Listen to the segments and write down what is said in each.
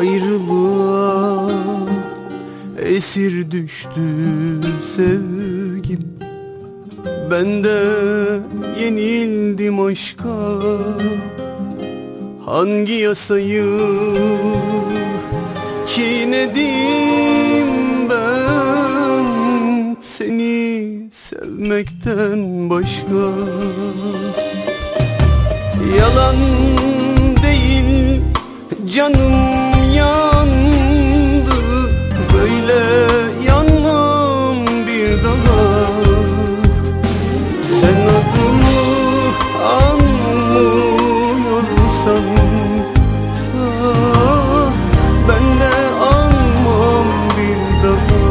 ayrılığa esir düştü sevgim. Ben de yenildim aşka, hangi yasayı çiğnedim ben seni sevmekten başka. Yalan değil canım yandı, böyle yanmam bir daha. Sen adımı anmıyorsan ben de anmam bir daha.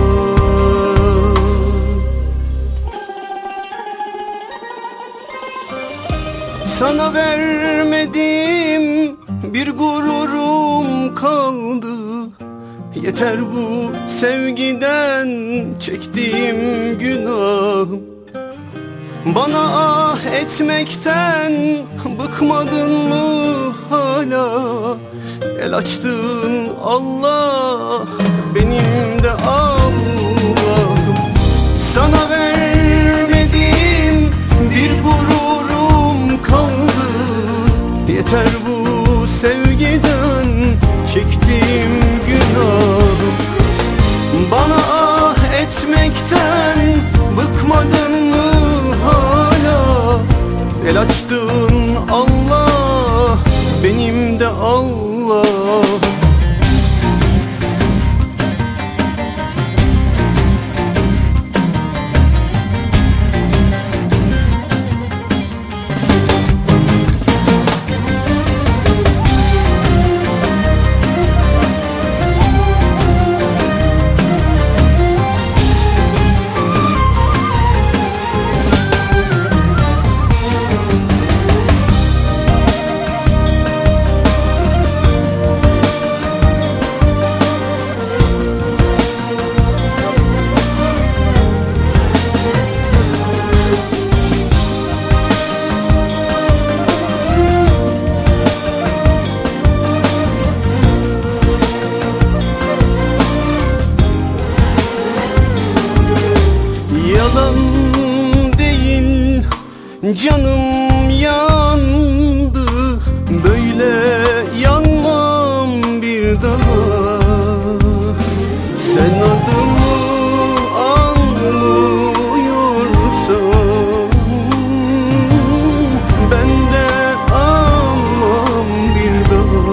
Sana vermediğim bir gururum kaldı. Yeter bu sevgiden çektiğim günahım. Bana ah etmekten bıkmadın mı hala? El açtın Allah, benim de Allah'ım. Sana vermediğim bir gururum kaldı. Yeter bu sevgiden çektiğim günahım. Bana ah etmekten bıkmadın mı hala? El açtın Allah, benim de Allah'ım. Yalan değil canım yandı, böyle yanmam bir daha. Sen adımı anmıyorsan ben de anmam bir daha.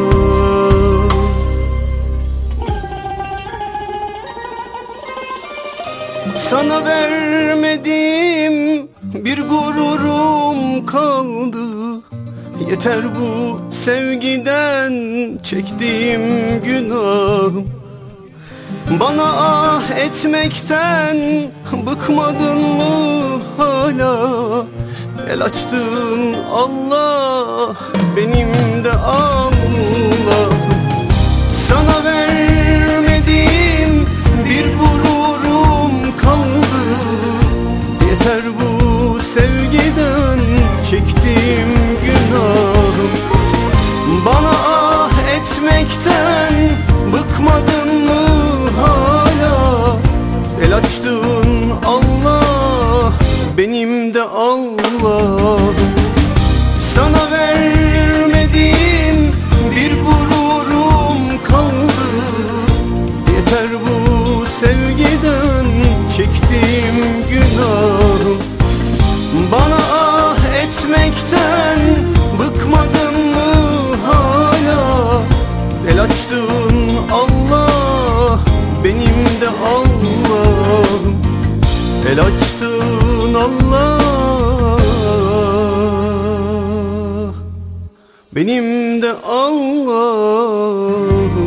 Sana vermediğim bir gururum kaldı. Yeter bu sevgiden çektiğim günahım. Bana ah etmekten bıkmadın mı hala? El açtın Allah, benim de Allah'ım. Sana vermediğim bir gururum kaldı. Yeter bu sevgiden çektiğim günahım. Bana ah etmekten bıkmadın mı hala? El açtın Allah, benim de Allah'ım. Sana vermediğim bir gururum kaldı. Yeter bu sevgiden çektiğim günahım. Bana ah etmekten bıkmadın mı hala? El açtın Allah, benim de Allah'ım. El açtın Allah, benim de Allah'ım.